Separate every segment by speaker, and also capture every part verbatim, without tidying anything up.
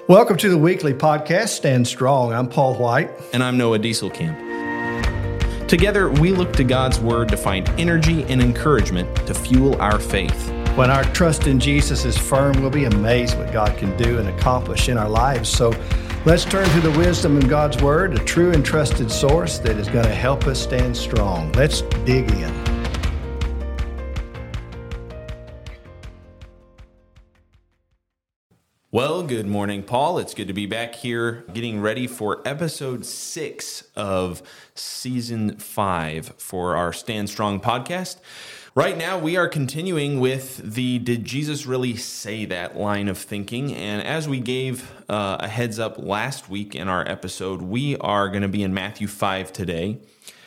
Speaker 1: Welcome to the weekly podcast, Stand Strong. I'm Paul White.
Speaker 2: And I'm Noah Dieselkamp. Together, we look to God's Word to find energy and encouragement to fuel our faith.
Speaker 1: When our trust in Jesus is firm, we'll be amazed what God can do and accomplish in our lives. So let's turn to the wisdom in God's Word, a true and trusted source that is going to help us stand strong. Let's dig in.
Speaker 2: Well, good morning, Paul. It's good to be back here getting ready for episode six of season five for our Stand Strong podcast. Right now, we are continuing with the Did Jesus Really Say That line of thinking. And as we gave uh, a heads up last week in our episode, we are going to be in Matthew five today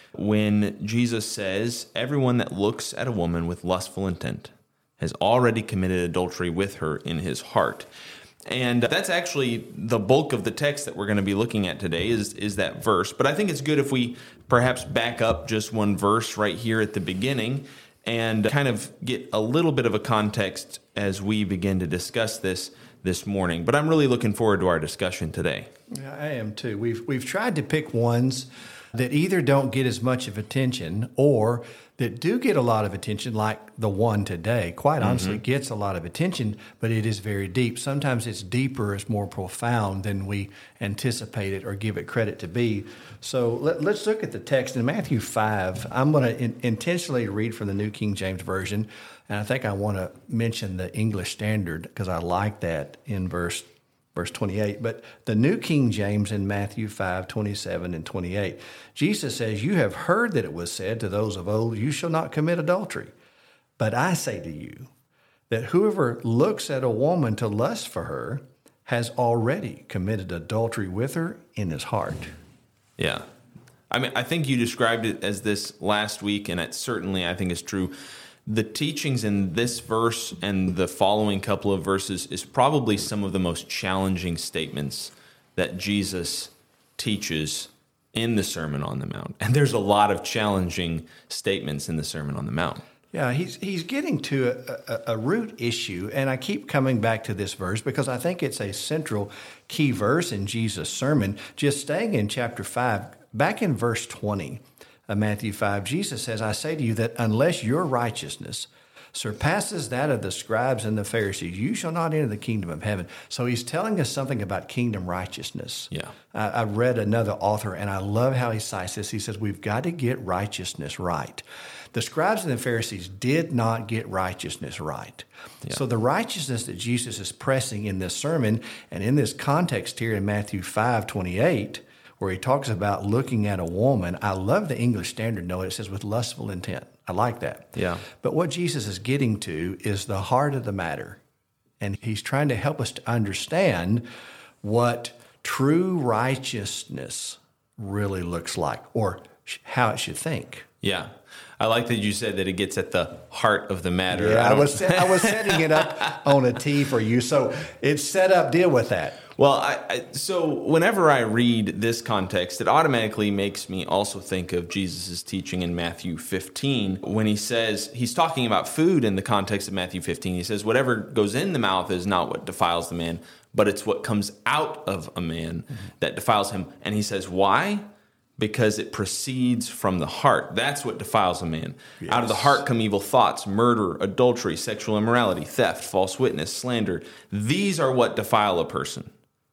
Speaker 2: when Jesus says, "Everyone that looks at a woman with lustful intent has already committed adultery with her in his heart." And that's actually the bulk of the text that we're going to be looking at today is, is that verse. But I think it's good if we perhaps back up just one verse right here at the beginning and kind of get a little bit of a context as we begin to discuss this this morning. But I'm really looking forward to our discussion today.
Speaker 1: Yeah, I am too. We've, we've tried to pick ones that either don't get as much of attention or that do get a lot of attention, like the one today. Quite honestly, mm-hmm. gets a lot of attention, but it is very deep. Sometimes it's deeper, it's more profound than we anticipate it or give it credit to be. So let, let's look at the text in Matthew five. I'm going to in, intentionally read from the New King James Version, and I think I want to mention the English Standard because I like that in verse Verse twenty-eight, but the New King James in Matthew five, twenty-seven and twenty-eight, Jesus says, "You have heard that it was said to those of old, you shall not commit adultery. But I say to you that whoever looks at a woman to lust for her has already committed adultery with her in his heart."
Speaker 2: Yeah. I mean, I think you described it as this last week, and it certainly, I think, is true. The teachings in this verse and the following couple of verses is probably some of the most challenging statements that Jesus teaches in the Sermon on the Mount. And there's a lot of challenging statements in the Sermon on the Mount.
Speaker 1: Yeah, he's he's getting to a, a, a root issue, and I keep coming back to this verse because I think it's a central key verse in Jesus' sermon. Just staying in chapter five, back in verse twenty, of Matthew five, Jesus says, "I say to you that unless your righteousness surpasses that of the scribes and the Pharisees, you shall not enter the kingdom of heaven." So he's telling us something about kingdom righteousness.
Speaker 2: Yeah.
Speaker 1: I, I read another author, and I love how he cites this. He says, we've got to get righteousness right. The scribes and the Pharisees did not get righteousness right. Yeah. So the righteousness that Jesus is pressing in this sermon and in this context here in Matthew five, twenty-eight, where he talks about looking at a woman. I love the English Standard note. It says with lustful intent. I like that.
Speaker 2: Yeah.
Speaker 1: But what Jesus is getting to is the heart of the matter. And he's trying to help us to understand what true righteousness really looks like or how it should think.
Speaker 2: Yeah. I like that you said that it gets at the heart of the matter.
Speaker 1: Yeah, I, I was I was setting it up on a T for you. So it's set up, deal with that.
Speaker 2: Well, I, I, so whenever I read this context, it automatically makes me also think of Jesus' teaching in Matthew fifteen when he says, he's talking about food in the context of Matthew fifteen. He says, whatever goes in the mouth is not what defiles the man, but it's what comes out of a man mm-hmm. that defiles him. And he says, why? Because it proceeds from the heart. That's what defiles a man. Yes. Out of the heart come evil thoughts, murder, adultery, sexual immorality, theft, false witness, slander. These are what defile a person.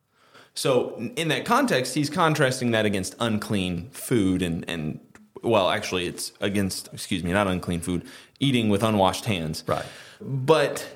Speaker 2: So in that context, he's contrasting that against unclean food and, and well, actually it's against, excuse me, not unclean food, eating with unwashed hands.
Speaker 1: Right.
Speaker 2: But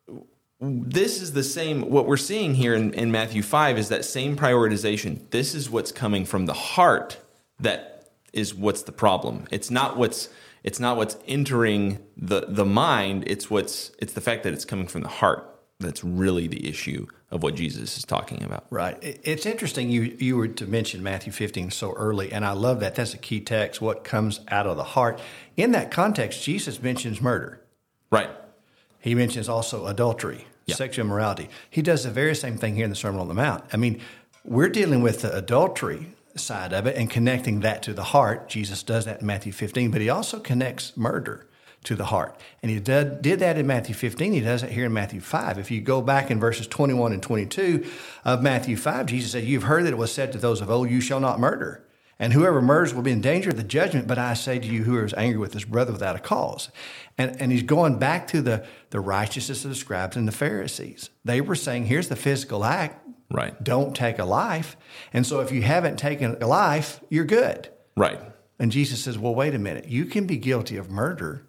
Speaker 2: this is the same, what we're seeing here in, in Matthew five is that same prioritization. This is what's coming from the heart that is what's the problem. It's not what's it's not what's entering the, the mind, it's what's it's the fact that it's coming from the heart that's really the issue of what Jesus is talking about.
Speaker 1: Right. It's interesting you, you were to mention Matthew fifteen so early, and I love that. That's a key text, what comes out of the heart. In that context, Jesus mentions murder.
Speaker 2: Right.
Speaker 1: He mentions also adultery, yeah. sexual immorality. He does the very same thing here in the Sermon on the Mount. I mean, we're dealing with the adultery side of it and connecting that to the heart. Jesus does that in Matthew fifteen, but he also connects murder to the heart. And he did, did that in Matthew fifteen. He does it here in Matthew five. If you go back in verses twenty-one and twenty-two of Matthew five, Jesus said, "You've heard that it was said to those of old, you shall not murder. And whoever murders will be in danger of the judgment. But I say to you, whoever is angry with his brother without a cause." And, and he's going back to the, the righteousness of the scribes and the Pharisees. They were saying, here's the physical act.
Speaker 2: Right.
Speaker 1: Don't take a life. And so if you haven't taken a life, you're good.
Speaker 2: Right.
Speaker 1: And Jesus says, well, wait a minute. You can be guilty of murder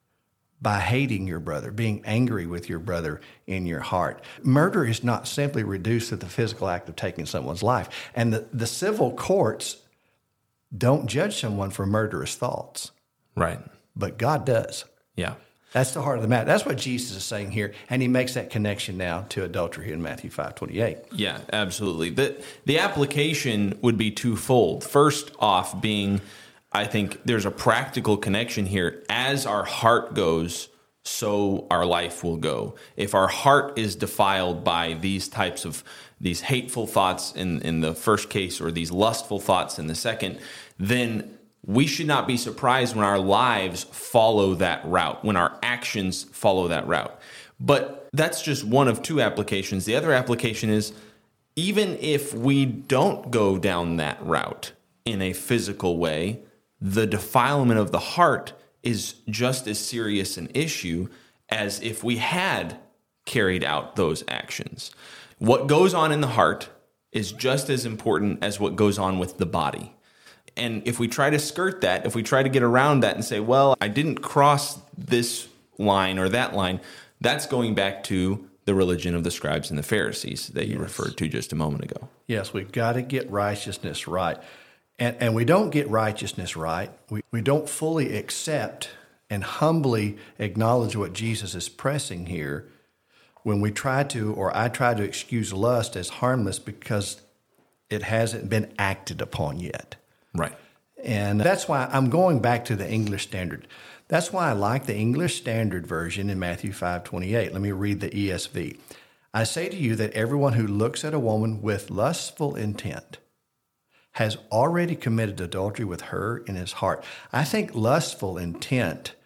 Speaker 1: by hating your brother, being angry with your brother in your heart. Murder is not simply reduced to the physical act of taking someone's life. And the, the civil courts don't judge someone for murderous thoughts.
Speaker 2: Right.
Speaker 1: But God does.
Speaker 2: Yeah.
Speaker 1: That's the heart of the matter. That's what Jesus is saying here. And he makes that connection now to adultery here in Matthew five twenty-eight.
Speaker 2: Yeah, absolutely. The, the application would be twofold. First off being, I think there's a practical connection here. As our heart goes, so our life will go. If our heart is defiled by these types of, these hateful thoughts in, in the first case, or these lustful thoughts in the second, then we should not be surprised when our lives follow that route, when our actions follow that route. But that's just one of two applications. The other application is, even if we don't go down that route in a physical way, the defilement of the heart is just as serious an issue as if we had carried out those actions. What goes on in the heart is just as important as what goes on with the body. And if we try to skirt that, if we try to get around that and say, well, I didn't cross this line or that line, that's going back to the religion of the scribes and the Pharisees that you yes. referred to just a moment ago.
Speaker 1: Yes, we've got to get righteousness right. And, and we don't get righteousness right. We, we don't fully accept and humbly acknowledge what Jesus is pressing here when we try to, or I try to excuse lust as harmless because it hasn't been acted upon yet.
Speaker 2: Right.
Speaker 1: And that's why I'm going back to the English Standard. That's why I like the English Standard Version in Matthew five twenty-eight. Let me read the E S V. "I say to you that everyone who looks at a woman with lustful intent has already committed adultery with her in his heart." I think lustful intent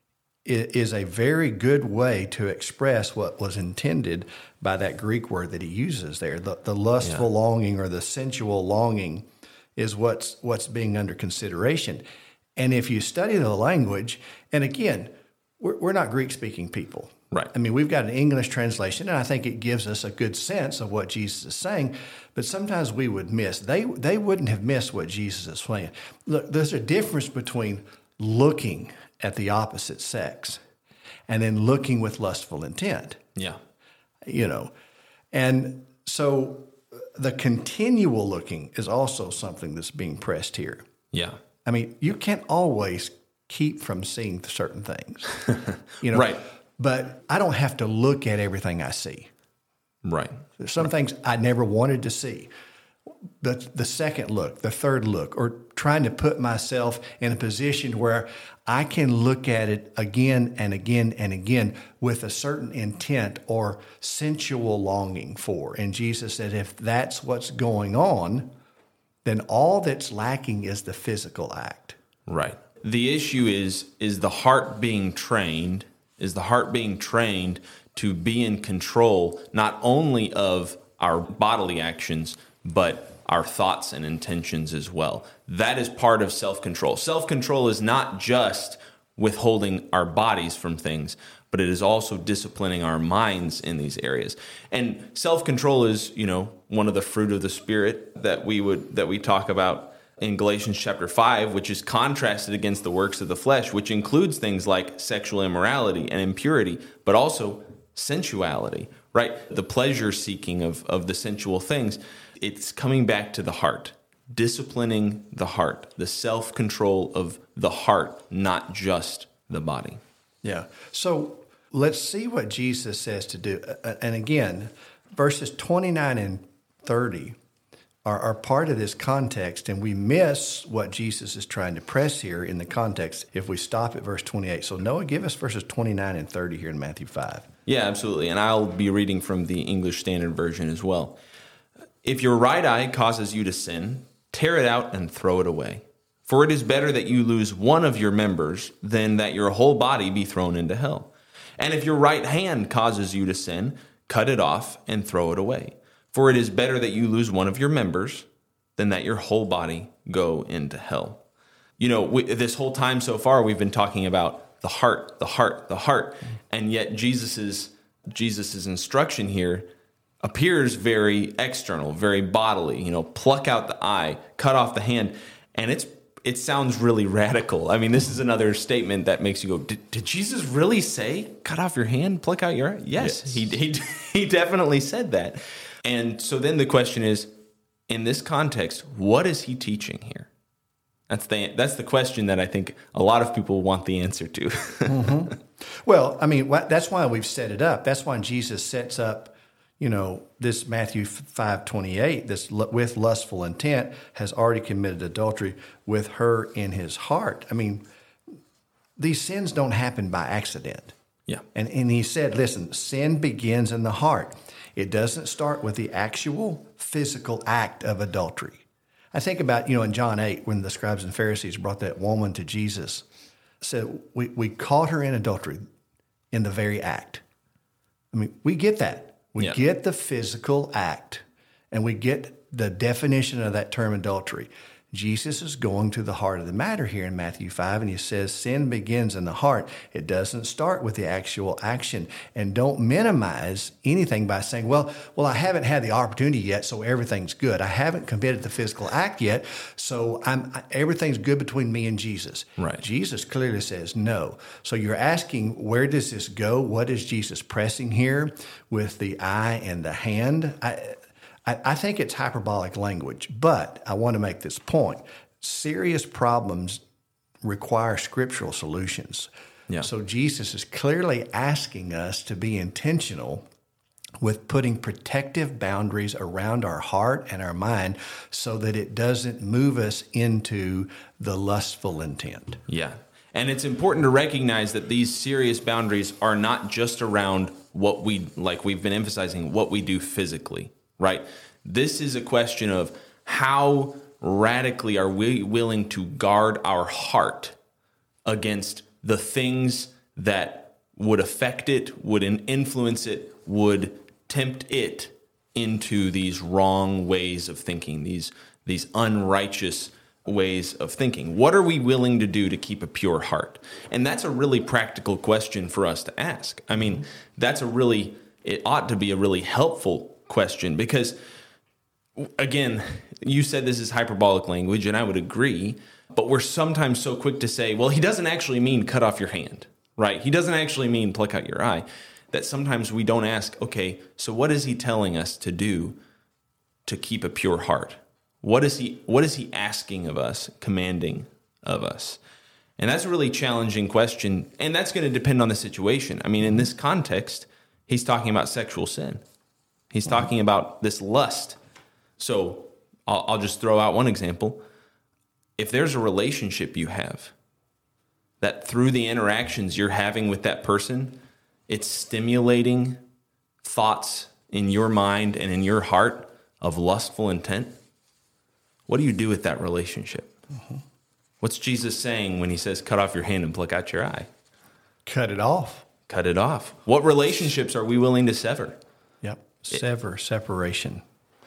Speaker 1: is a very good way to express what was intended by that Greek word that he uses there. The, the lustful yeah. longing, or the sensual longing, is what's what's being under consideration. And if you study the language, and again, we're, we're not Greek-speaking people.
Speaker 2: Right.
Speaker 1: I mean, we've got an English translation, and I think it gives us a good sense of what Jesus is saying, but sometimes we would miss. They, they wouldn't have missed what Jesus is saying. Look, there's a difference between looking at the opposite sex and then looking with lustful intent.
Speaker 2: Yeah.
Speaker 1: You know, and so the continual looking is also something that's being pressed here.
Speaker 2: Yeah.
Speaker 1: I mean, you can't always keep from seeing certain things, you know,
Speaker 2: right.
Speaker 1: But I don't have to look at everything I see.
Speaker 2: Right.
Speaker 1: There's some
Speaker 2: right.
Speaker 1: things I never wanted to see. The, the second look, the third look, or trying to put myself in a position where I can look at it again and again and again with a certain intent or sensual longing for. And Jesus said, if that's what's going on, then all that's lacking is the physical act.
Speaker 2: Right. The issue is, is the heart being trained, is the heart being trained to be in control not only of our bodily actions, but our thoughts and intentions as well. That is part of self-control. Self-control is not just withholding our bodies from things, but it is also disciplining our minds in these areas. And self-control is, you know, one of the fruit of the Spirit that we would that we talk about in Galatians chapter five, which is contrasted against the works of the flesh, which includes things like sexual immorality and impurity, but also sensuality, right? The pleasure seeking of, of the sensual things. It's coming back to the heart, disciplining the heart, the self-control of the heart, not just the body.
Speaker 1: Yeah. So let's see what Jesus says to do. And again, verses twenty-nine and thirty are, are part of this context, and we miss what Jesus is trying to press here in the context if we stop at verse twenty-eight. So Noah, give us verses twenty-nine and thirty here in Matthew five.
Speaker 2: Yeah, absolutely. And I'll be reading from the English Standard Version as well. "If your right eye causes you to sin, tear it out and throw it away. For it is better that you lose one of your members than that your whole body be thrown into hell. And if your right hand causes you to sin, cut it off and throw it away. For it is better that you lose one of your members than that your whole body go into hell. You know, we, this whole time so far, we've been talking about the heart, the heart, the heart. And yet Jesus's, Jesus's instruction here appears very external, very bodily. You know, pluck out the eye, cut off the hand. And it's it sounds really radical. I mean, this is another statement that makes you go, did, did Jesus really say, cut off your hand, pluck out your eye? Yes, yes. He, he, he definitely said that. And so then the question is, in this context, what is he teaching here? That's the that's the question that I think a lot of people want the answer to.
Speaker 1: mm-hmm. Well, I mean, that's why we've set it up. That's why Jesus sets up, you know, this Matthew five twenty-eight, this with lustful intent has already committed adultery with her in his heart. I mean, these sins don't happen by accident.
Speaker 2: Yeah.
Speaker 1: And, and he said, listen, sin begins in the heart. It doesn't start with the actual physical act of adultery. I think about, you know, in John eight, when the scribes and Pharisees brought that woman to Jesus, said, we, we caught her in adultery in the very act. I mean, we get that. We yeah. get the physical act, and we get the definition of that term adultery. Jesus is going to the heart of the matter here in Matthew five, and he says sin begins in the heart. It doesn't start with the actual action. And don't minimize anything by saying, well, well, I haven't had the opportunity yet, so everything's good. I haven't committed the physical act yet, so I'm everything's good between me and Jesus.
Speaker 2: Right.
Speaker 1: Jesus clearly says no. So you're asking, where does this go? What is Jesus pressing here with the eye and the hand? I, I think it's hyperbolic language, but I want to make this point. Serious problems require scriptural solutions.
Speaker 2: Yeah.
Speaker 1: So Jesus is clearly asking us to be intentional with putting protective boundaries around our heart and our mind so that it doesn't move us into the lustful intent.
Speaker 2: Yeah. And it's important to recognize that these serious boundaries are not just around what we, like we've been emphasizing, what we do physically. Right? This is a question of how radically are we willing to guard our heart against the things that would affect it, would influence it, would tempt it into these wrong ways of thinking, these, these unrighteous ways of thinking. What are we willing to do to keep a pure heart? And that's a really practical question for us to ask. I mean, that's a really, it ought to be a really helpful question, because again, you said this is hyperbolic language, and I would agree, but we're sometimes so quick to say, well, he doesn't actually mean cut off your hand, right? He doesn't actually mean pluck out your eye, that sometimes we don't ask, okay, so what is he telling us to do to keep a pure heart? What is he, what is he asking of us, commanding of us? And that's a really challenging question, and that's going to depend on the situation. I mean, in this context, he's talking about sexual sin. He's talking about this lust. So I'll, I'll just throw out one example. If there's a relationship you have that through the interactions you're having with that person, it's stimulating thoughts in your mind and in your heart of lustful intent, what do you do with that relationship? Mm-hmm. What's Jesus saying when he says, cut off your hand and pluck out your eye?
Speaker 1: Cut it off.
Speaker 2: Cut it off. What relationships are we willing to sever?
Speaker 1: Yep. Sever, separation.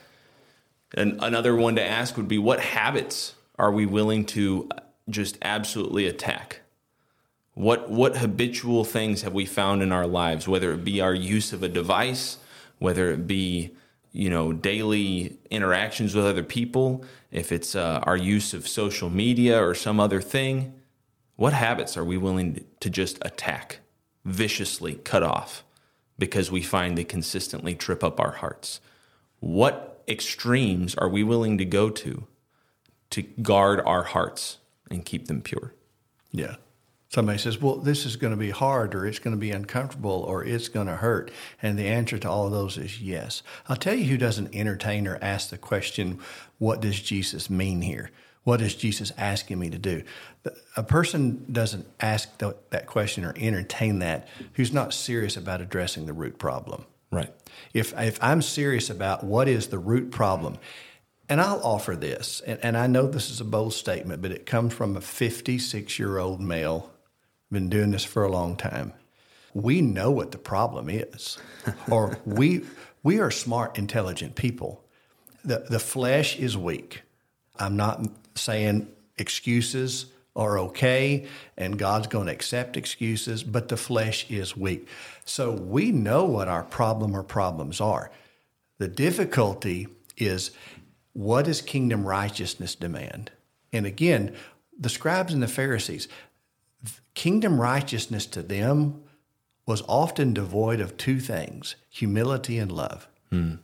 Speaker 2: And another one to ask would be, what habits are we willing to just absolutely attack? What what habitual things have we found in our lives, whether it be our use of a device, whether it be, you know, daily interactions with other people, if it's uh, our use of social media or some other thing, what habits are we willing to just attack, viciously cut off, because we find they consistently trip up our hearts? What extremes are we willing to go to to guard our hearts and keep them pure?
Speaker 1: Yeah. Somebody says, well, this is going to be hard, or it's going to be uncomfortable, or it's going to hurt. And the answer to all of those is yes. I'll tell you who doesn't entertain or ask the question, what does Jesus mean here? What is Jesus asking me to do? A person doesn't ask th- that question or entertain that who's not serious about addressing the root problem.
Speaker 2: Right.
Speaker 1: If if I'm serious about what is the root problem, And I'll offer this, and, and I know this is a bold statement, but it comes from a fifty-six-year-old male, been doing this for a long time. We know what the problem is, or we we are smart, intelligent people. The the flesh is weak. I'm not saying excuses are okay, and God's going to accept excuses, but the flesh is weak. So we know what our problem or problems are. The difficulty is, what does kingdom righteousness demand? And again, the scribes and the Pharisees, kingdom righteousness to them was often devoid of two things, humility and love. Hmm.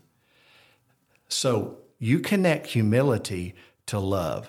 Speaker 1: So you connect humility to love,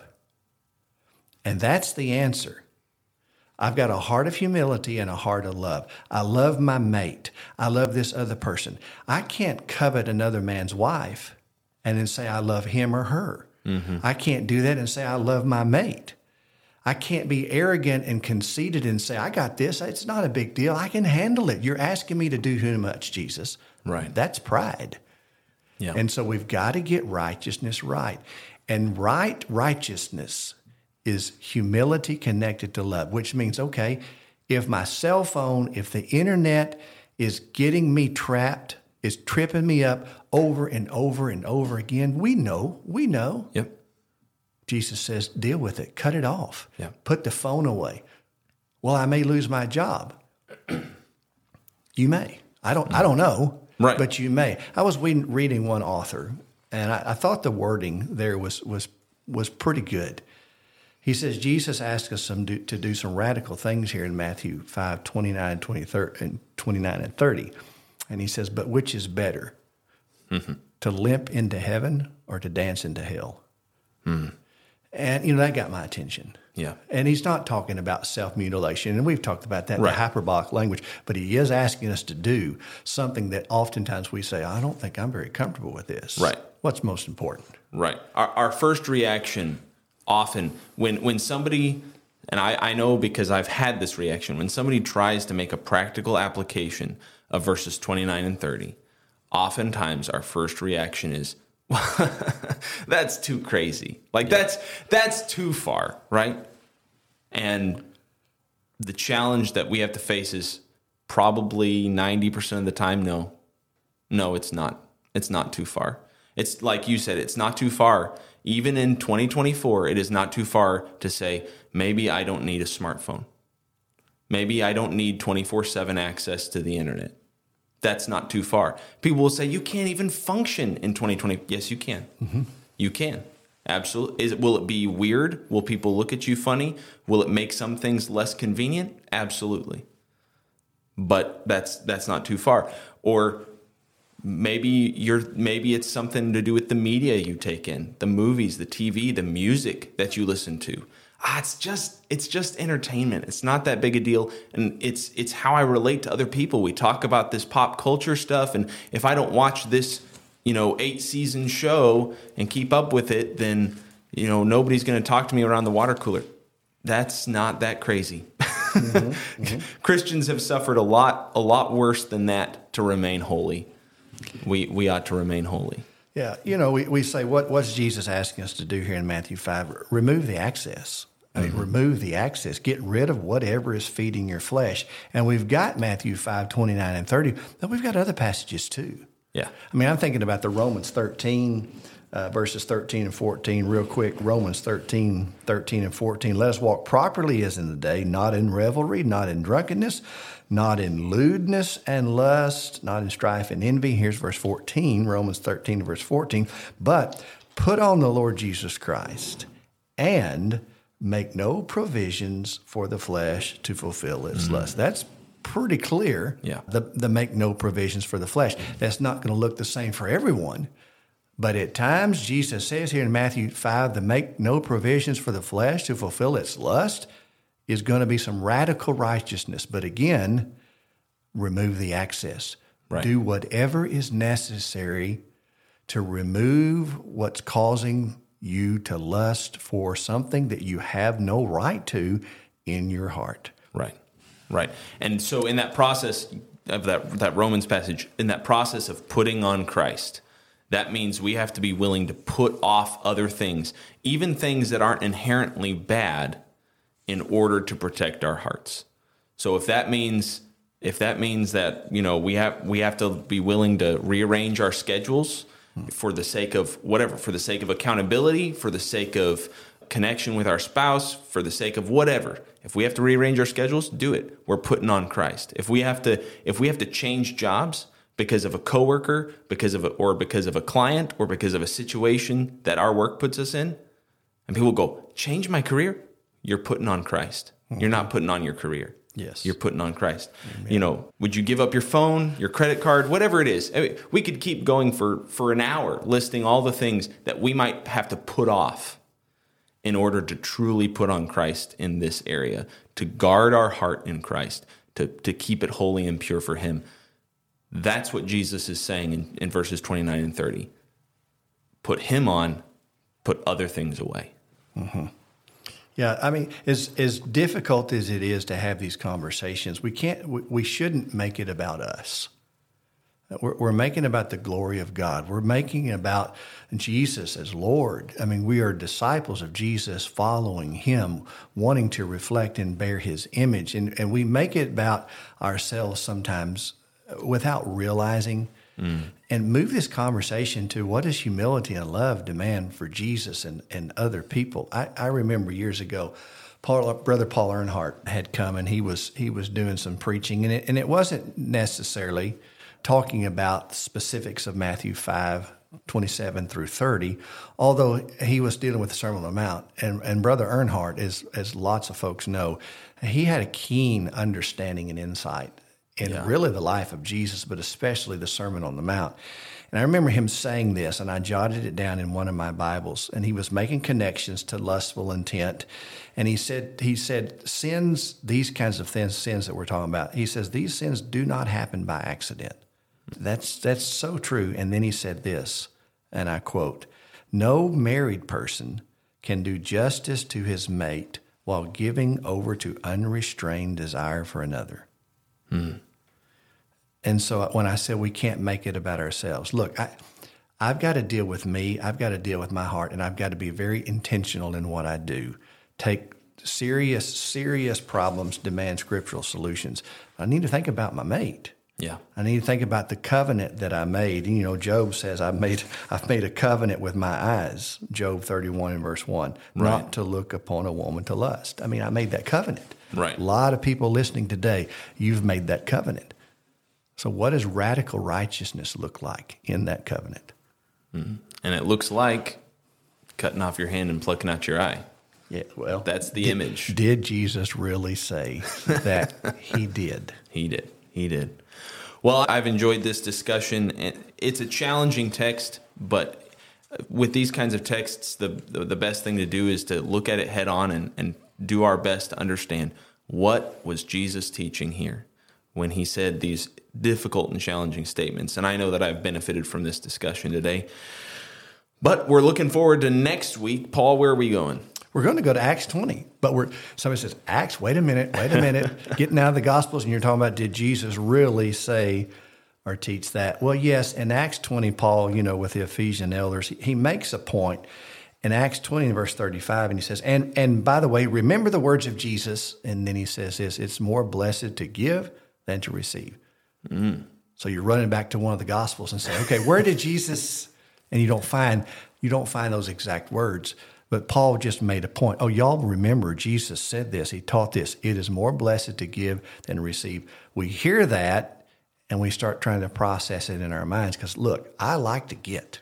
Speaker 1: and that's the answer. I've got a heart of humility and a heart of love. I love my mate. I love this other person. I can't covet another man's wife and then say I love him or her. Mm-hmm. I can't do that and say I love my mate. I can't be arrogant and conceited and say, I got this. It's not a big deal. I can handle it. You're asking me to do too much, Jesus.
Speaker 2: Right.
Speaker 1: That's pride.
Speaker 2: Yeah.
Speaker 1: And so we've got to get righteousness right. And right righteousness is humility connected to love, which means, okay, if my cell phone, if the internet is getting me trapped, is tripping me up over and over and over again, we know, we know.
Speaker 2: Yep.
Speaker 1: Jesus says, deal with it. Cut it off.
Speaker 2: Yep.
Speaker 1: Put the phone away. Well, I may lose my job. You may. I don't I don't know.
Speaker 2: Right.
Speaker 1: But you may. I was reading one author, and I, I thought the wording there was was was pretty good. He says, Jesus asked us some do, to do some radical things here in Matthew five, twenty-nine, twenty, thirty, and twenty-nine and thirty. And he says, but which is better, mm-hmm. to limp into heaven or to dance into hell? Mm. And, you know, that got my attention.
Speaker 2: Yeah.
Speaker 1: And he's not talking about self-mutilation, and we've talked about that in
Speaker 2: right.
Speaker 1: the hyperbolic language, but he is asking us to do something that oftentimes we say, I don't think I'm very comfortable with this.
Speaker 2: Right.
Speaker 1: What's most important?
Speaker 2: Right. Our, our first reaction often when when somebody, and I, I know because I've had this reaction, when somebody tries to make a practical application of verses twenty-nine and thirty, oftentimes our first reaction is, that's too crazy. Like yeah. that's that's too far, right? And the challenge that we have to face is probably ninety percent of the time, no. No, it's not. It's not too far. It's like you said, it's not too far. Even in twenty twenty-four, it is not too far to say, maybe I don't need a smartphone. Maybe I don't need twenty-four seven access to the internet. That's not too far. People will say, you can't even function in twenty twenty. Yes, you can. Mm-hmm. You can. Absolutely. Is it, will it be weird? Will people look at you funny? Will it make some things less convenient? Absolutely. But that's that's not too far. Or maybe you're maybe it's something to do with the media you take in, the movies, the T V, the music that you listen to. Ah, it's just it's just entertainment. It's not that big a deal, and it's it's how I relate to other people. We talk about this pop culture stuff, and if I don't watch this, you know, eight season show and keep up with it, then you know nobody's going to talk to me around the water cooler. That's not that crazy. Mm-hmm, mm-hmm. Christians have suffered a lot a lot worse than that to remain holy. We we ought to remain holy.
Speaker 1: Yeah, you know, we, we say, what what's Jesus asking us to do here in Matthew five? Remove the access. I mean, mm-hmm. remove the access. Get rid of whatever is feeding your flesh. And we've got Matthew five, twenty-nine and thirty, but we've got other passages too.
Speaker 2: Yeah.
Speaker 1: I mean, I'm thinking about the Romans thirteen, uh, verses thirteen and fourteen real quick. Romans thirteen, thirteen and fourteen. Let us walk properly as in the day, not in revelry, not in drunkenness, not in lewdness and lust, not in strife and envy. Here's verse fourteen, Romans thirteen, verse fourteen. But put on the Lord Jesus Christ and make no provisions for the flesh to fulfill its mm-hmm. lust. That's pretty clear.
Speaker 2: Yeah.
Speaker 1: The, the make no provisions for the flesh. That's not going to look the same for everyone. But at times, Jesus says here in Matthew five, the make no provisions for the flesh to fulfill its lust is going to be some radical righteousness. But again, remove the access.
Speaker 2: Right.
Speaker 1: Do whatever is necessary to remove what's causing you to lust for something that you have no right to in your heart.
Speaker 2: Right, right. And so in that process of that, that Romans passage, in that process of putting on Christ, That means we have to be willing to put off other things, even things that aren't inherently bad, in order to protect our hearts. So if that means if that means that, you know, we have we have to be willing to rearrange our schedules for the sake of whatever, for the sake of accountability, for the sake of connection with our spouse, for the sake of whatever. If we have to rearrange our schedules, do it. We're putting on Christ. If we have to if we have to change jobs because of a coworker, because of a, or because of a client, or because of a situation that our work puts us in, and people go, change my career, you're putting on Christ. Mm-hmm. You're not putting on your career.
Speaker 1: Yes.
Speaker 2: You're putting on Christ. Amen. You know, would you give up your phone, your credit card, whatever it is? I mean, we could keep going for, for an hour listing all the things that we might have to put off in order to truly put on Christ in this area, to guard our heart in Christ, to, to keep it holy and pure for Him. That's what Jesus is saying in, in verses twenty-nine and thirty. Put Him on, put other things away.
Speaker 1: Mm-hmm. Yeah, I mean, as as difficult as it is to have these conversations, we can't, we, we shouldn't make it about us. We're, we're making it about the glory of God. We're making it about Jesus as Lord. I mean, we are disciples of Jesus, following Him, wanting to reflect and bear His image, and and we make it about ourselves sometimes without realizing. Mm. And move this conversation to what does humility and love demand for Jesus and, and other people. I, I remember years ago, Paul, Brother Paul Earnhardt had come, and he was he was doing some preaching, and it, and it wasn't necessarily talking about specifics of Matthew five, twenty-seven through thirty, although he was dealing with the Sermon on the Mount. And, and Brother Earnhardt, is, as lots of folks know, he had a keen understanding and insight in yeah. really the life of Jesus, but especially the Sermon on the Mount. And I remember him saying this, and I jotted it down in one of my Bibles, and he was making connections to lustful intent. And he said, he said, sins, these kinds of things, sins that we're talking about, he says, these sins do not happen by accident. That's, that's so true. And then he said this, and I quote, no married person can do justice to his mate while giving over to unrestrained desire for another. Hmm. And so when I said we can't make it about ourselves, look, I, I've got to deal with me. I've got to deal with my heart, and I've got to be very intentional in what I do. Take serious, serious problems demand scriptural solutions. I need to think about my mate.
Speaker 2: Yeah,
Speaker 1: I need to think about the covenant that I made. You know, Job says, I've made I've made a covenant with my eyes, Job thirty-one and verse one, right. Not to look upon a woman to lust. I mean, I made that covenant.
Speaker 2: Right.
Speaker 1: A lot of people listening today, you've made that covenant. So what does radical righteousness look like in that covenant?
Speaker 2: Mm-hmm. And it looks like cutting off your hand and plucking out your eye.
Speaker 1: Yeah, well,
Speaker 2: that's the
Speaker 1: did,
Speaker 2: image.
Speaker 1: Did Jesus really say that? He did.
Speaker 2: He did. He did. Well, I've enjoyed this discussion. It's a challenging text, but with these kinds of texts, the the, the best thing to do is to look at it head on and, and do our best to understand what was Jesus teaching here when he said these difficult and challenging statements. And I know that I've benefited from this discussion today. But we're looking forward to next week. Paul, where are we going?
Speaker 1: We're going to go to Acts twenty, but we're somebody says, Acts, wait a minute, wait a minute. Getting out of the Gospels, and you're talking about, did Jesus really say or teach that? Well, yes, in Acts twenty, Paul, you know, with the Ephesian elders, he, he makes a point in Acts twenty and verse thirty-five, and he says, and, and by the way, remember the words of Jesus, and then he says this, it's more blessed to give than to receive. Mm. So you're running back to one of the Gospels and saying, okay, where did Jesus, and you don't find you don't find those exact words. But Paul just made a point. Oh, y'all remember Jesus said this. He taught this. It is more blessed to give than to receive. We hear that, and we start trying to process it in our minds. Because, look, I like to get.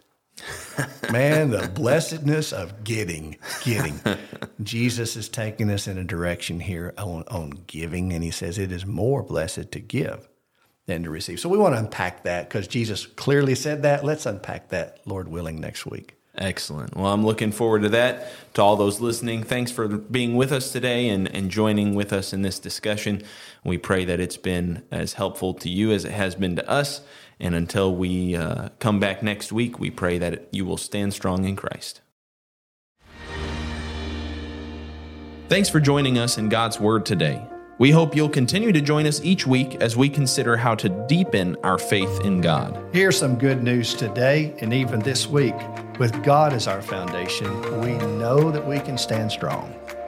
Speaker 1: Man, the blessedness of getting, getting. Jesus is taking us in a direction here on, on giving, and he says it is more blessed to give than to receive. So we want to unpack that because Jesus clearly said that. Let's unpack that, Lord willing, next week.
Speaker 2: Excellent. Well, I'm looking forward to that. To all those listening, thanks for being with us today and, and joining with us in this discussion. We pray that it's been as helpful to you as it has been to us. And until we uh, come back next week, we pray that you will stand strong in Christ. Thanks for joining us in God's Word today. We hope you'll continue to join us each week as we consider how to deepen our faith in God.
Speaker 1: Here's some good news today and even this week. With God as our foundation, we know that we can stand strong.